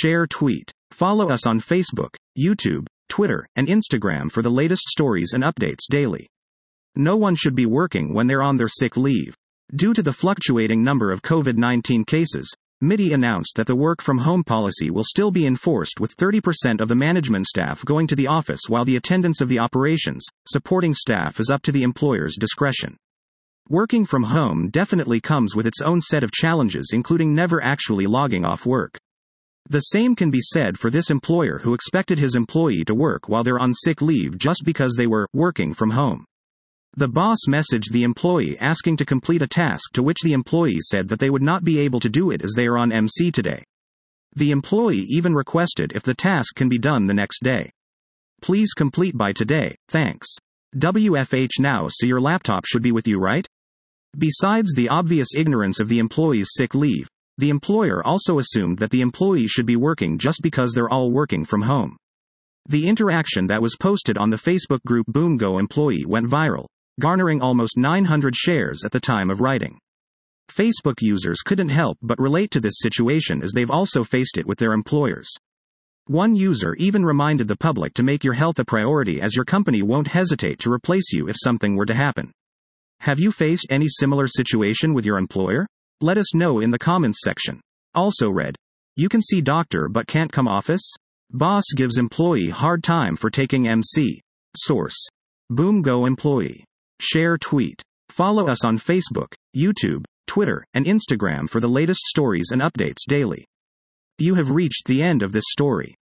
Share tweet. Follow us on Facebook, YouTube, Twitter, and Instagram for the latest stories and updates daily. No one should be working when they're on their sick leave. Due to the fluctuating number of COVID-19 cases, MIDI announced that the work-from-home policy will still be enforced, with 30% of the management staff going to the office, while the attendance of the operations supporting staff is up to the employer's discretion. Working from home definitely comes with its own set of challenges, including never actually logging off work. The same can be said for this employer who expected his employee to work while they're on sick leave just because they were working from home. The boss messaged the employee asking to complete a task, to which the employee said that they would not be able to do it as they are on MC today. The employee even requested if the task can be done the next day. Please complete by today, thanks. WFH now, so your laptop should be with you, right? Besides the obvious ignorance of the employee's sick leave, the employer also assumed that the employee should be working just because they're all working from home. The interaction that was posted on the Facebook group BoomGo Employee went viral, garnering almost 900 shares at the time of writing. Facebook users couldn't help but relate to this situation, as they've also faced it with their employers. One user even reminded the public to make your health a priority, as your company won't hesitate to replace you if something were to happen. Have you faced any similar situation with your employer? Let us know in the comments section. Also read, you can see doctor but can't come office? Boss gives employee hard time for taking MC. Source: BoomGo Employee. Share tweet. Follow us on Facebook, YouTube, Twitter, and Instagram for the latest stories and updates daily. You have reached the end of this story.